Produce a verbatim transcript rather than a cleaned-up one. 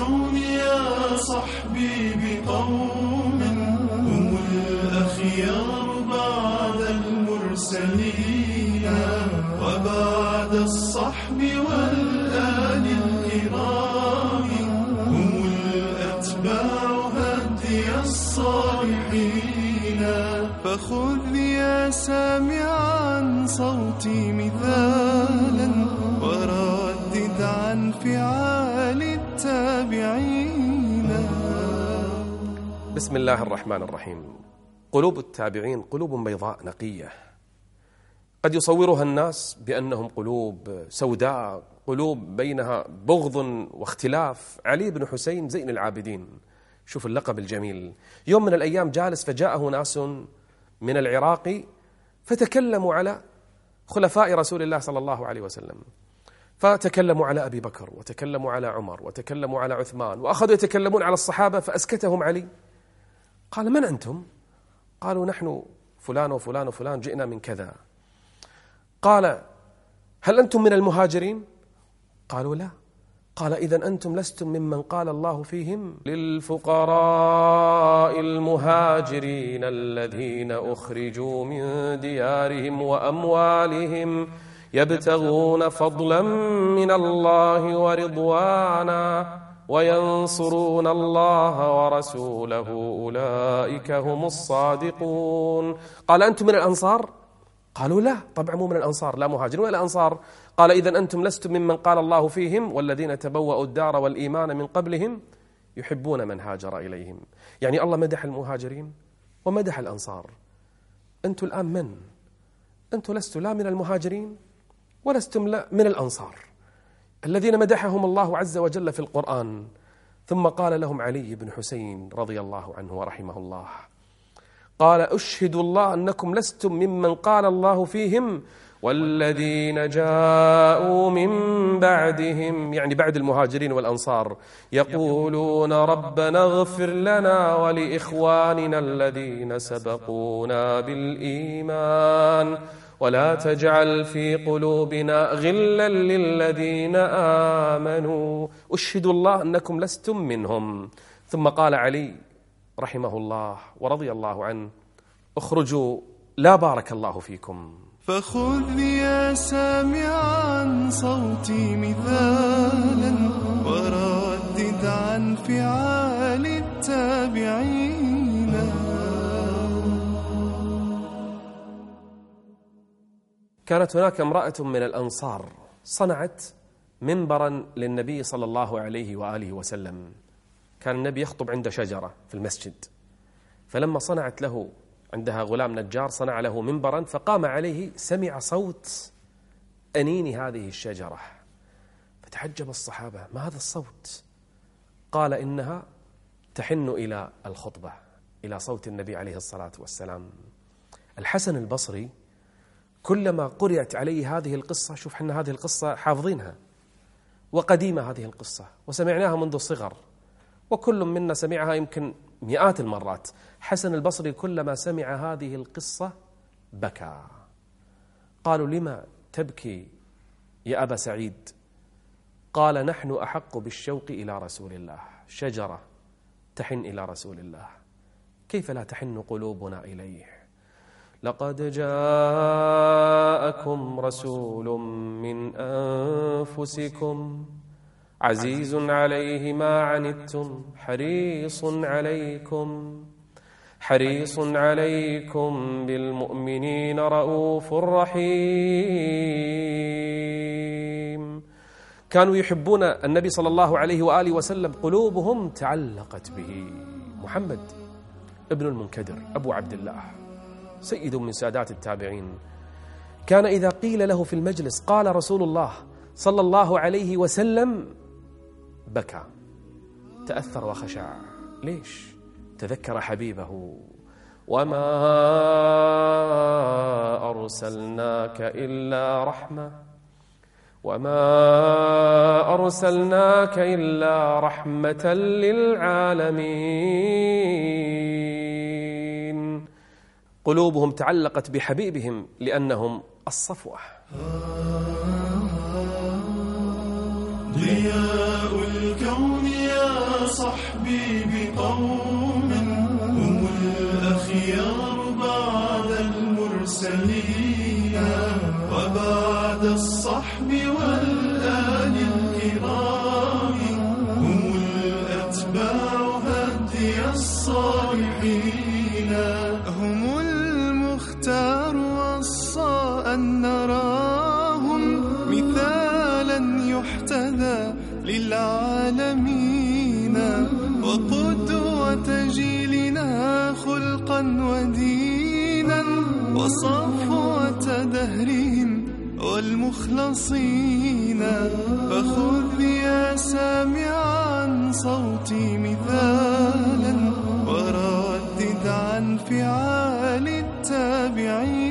الكون يا صحبي بقوم هم الأخيار بعد المرسلين وبعد الصحب والآل الكرام هم الأتباع هدي الصالحين. فخذ يا سامعا صوتي مثالا وردد عن فعال التابعين. بسم الله الرحمن الرحيم. قلوب التابعين قلوب بيضاء نقية، قد يصورها الناس بأنهم قلوب سوداء، قلوب بينها بغض واختلاف. علي بن حسين زين العابدين، شوف اللقب الجميل. يوم من الأيام جالس فجاءه ناس من العراق فتكلموا على خلفاء رسول الله صلى الله عليه وسلم، فتكلموا على أبي بكر وتكلموا على عمر وتكلموا على عثمان وأخذوا يتكلمون على الصحابة، فأسكتهم علي. قال: من أنتم؟ قالوا: نحن فلان وفلان وفلان جئنا من كذا. قال: هل أنتم من المهاجرين؟ قالوا: لا. قال: إذن أنتم لستم ممن قال الله فيهم للفقراء المهاجرين الذين أخرجوا من ديارهم وأموالهم يبتغون فضلا من الله ورضوانا وينصرون الله ورسوله أولئك هم الصادقون. قال: أنتم من الأنصار؟ قالوا: لا، طبعا مو من الأنصار، لا مهاجرين ولا أنصار. قال: إذن أنتم لستم ممن قال الله فيهم والذين تبوأوا الدار والإيمان من قبلهم يحبون من هاجر إليهم. يعني الله مدح المهاجرين ومدح الأنصار. أنتم الآن من؟ أنتم لستم لا من المهاجرين ولستم لا من الأنصار الذين مدحهم الله عز وجل في القرآن. ثم قال لهم علي بن حسين رضي الله عنه ورحمه الله، قال: أشهد الله أنكم لستم ممن قال الله فيهم والذين جاءوا من بعدهم، يعني بعد المهاجرين والأنصار، يقولون ربنا اغفر لنا ولإخواننا الذين سبقونا بالإيمان ولا تجعل في قلوبنا غلا للذين آمنوا. أشهد الله أنكم لستم منهم. ثم قال علي رحمه الله ورضي الله عنه: اخرجوا لا بارك الله فيكم. فخذ يا سامعا صوتي مثالا وردد عن فعال التابعين. كانت هناك امرأة من الأنصار صنعت منبرا للنبي صلى الله عليه وآله وسلم. كان النبي يخطب عند شجرة في المسجد، فلما صنعت له عندها غلام نجار صنع له منبرا، فقام عليه سمع صوت أنين هذه الشجرة، فتعجب الصحابة: ما هذا الصوت؟ قال: إنها تحن إلى الخطبة، إلى صوت النبي عليه الصلاة والسلام. الحسن البصري كلما قرأت عليه هذه القصة، شوف حنا هذه القصة حافظينها وقديمة هذه القصة وسمعناها منذ الصغر، وكل منا سمعها يمكن مئات المرات. حسن البصري كلما سمع هذه القصة بكى. قالوا: لما تبكي يا أبا سعيد؟ قال: نحن أحق بالشوق إلى رسول الله، شجرة تحن إلى رسول الله، كيف لا تحن قلوبنا إليه؟ لقد جاءكم رسول من أنفسكم عزيز عليه ما عنتم حريص عليكم حريص عليكم بالمؤمنين رؤوف رحيم. كانوا يحبون النبي صلى الله عليه وآله وسلم، قلوبهم تعلقت به. محمد ابن المنكدر أبو عبد الله سيد من سادات التابعين، كان إذا قيل له في المجلس قال رسول الله صلى الله عليه وسلم بكى، تأثر وخشع. ليش؟ تذكر حبيبه: وما أرسلناك إلا رحمة وما أرسلناك إلا رحمة للعالمين. قلوبهم تعلقت بحبيبهم لأنهم الصفوة. ضياء الكون يا صحبي بقوم هم الأخيار بعد المرسلين، وبعد الصحب والآل الكرام هم الأتباع هدي الصالحين. هم المختار وصى أن نراهم مثالا يحتذى للعالمين، وقدوة جيلنا خلقا ودينا، وصفوة دهرهم والمخلصين. فخذ يا سامعا صوتي مثالا، وردد عن فعال التابعين.